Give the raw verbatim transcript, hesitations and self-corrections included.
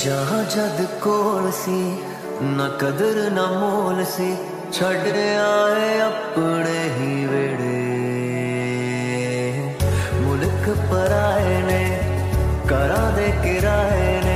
जहाँ जद कोल सी ना कदर ना मोल सी छड़ आए अपने ही वेड़े मुल्क पराए ने करा दे किराए ने